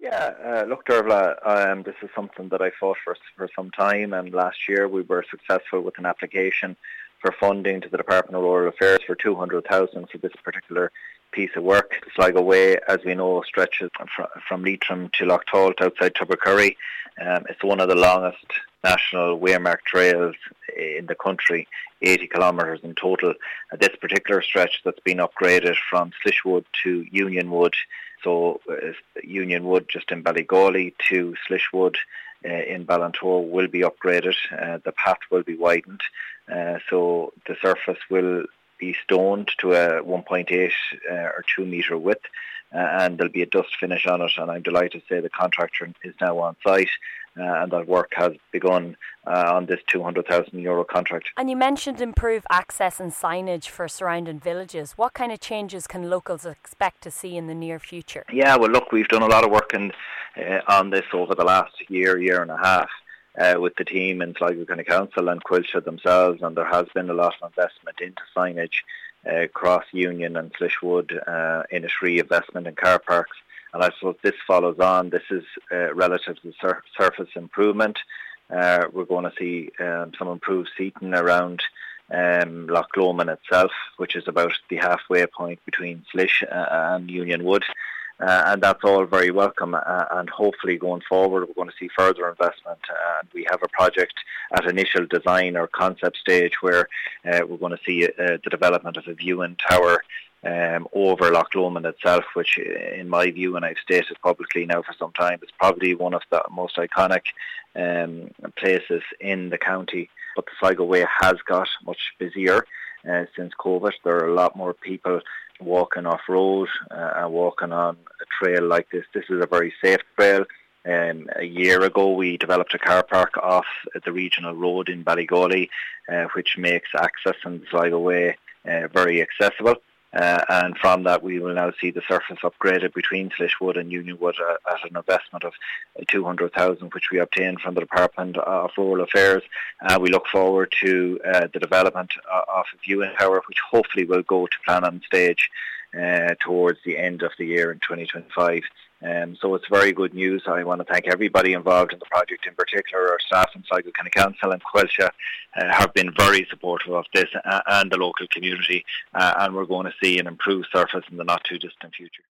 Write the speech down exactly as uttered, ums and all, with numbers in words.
Yeah, uh, look, Dervla, um, this is something that I fought for for some time, and last year we were successful with an application for funding to the Department of Rural Affairs for two hundred thousand for this particular piece of work. Sligo Way, as we know, stretches from, from Leitrim to Lochtault outside Tubbercurry. Um, it's one of the longest national waymark trails in the country, eighty kilometres in total. Uh, this particular stretch that's been upgraded from Slishwood to Unionwood, so uh, Unionwood just in Ballygawley to Slishwood uh, in Ballantor will be upgraded. Uh, the path will be widened, uh, so the surface will be stoned to a one point eight uh, or two metre width, uh, and there'll be a dust finish on it, and I'm delighted to say the contractor is now on site, uh, and that work has begun uh, on this two hundred thousand euro contract. And you mentioned improved access and signage for surrounding villages. What kind of changes can locals expect to see in the near future? Yeah, well look, we've done a lot of work in, uh, on this over the last year, year and a half. Uh, with the team in Sligo County Council and Quilcha themselves, and there has been a lot of investment into signage uh, across Union and Slishwood, uh, Innisfree investment in car parks, and I suppose this follows on. This is uh, relative to sur- surface improvement. Uh, we're going to see um, some improved seating around um, Loch Lomond itself, which is about the halfway point between Slish uh, and Unionwood. Uh, and that's all very welcome, uh, and hopefully going forward we're going to see further investment, uh, and we have a project at initial design or concept stage where uh, we're going to see uh, the development of a viewing tower um, over Loch Lomond itself, which in my view, and I've stated publicly now for some time, is probably one of the most iconic um, places in the county. But the Sligo Way has got much busier uh, since COVID. There are a lot more people walking off-road uh, and walking on a trail like this. This is a very safe trail. Um, a year ago we developed a car park off the regional road in Ballygawley, uh, which makes access on the Sligo Way uh, very accessible. Uh, and from that we will now see the surface upgraded between Slishwood and Unionwood uh, at an investment of two hundred thousand, which we obtained from the Department of Rural Affairs. Uh, we look forward to uh, the development of a viewing tower, which hopefully will go to plan on stage uh, towards the end of the year in twenty twenty-five. Um, so it's very good news. I want to thank everybody involved in the project, in particular our staff in Sligo County Council and Quilcha uh, have been very supportive of this uh, and the local community, uh, and we're going to see an improved surface in the not too distant future.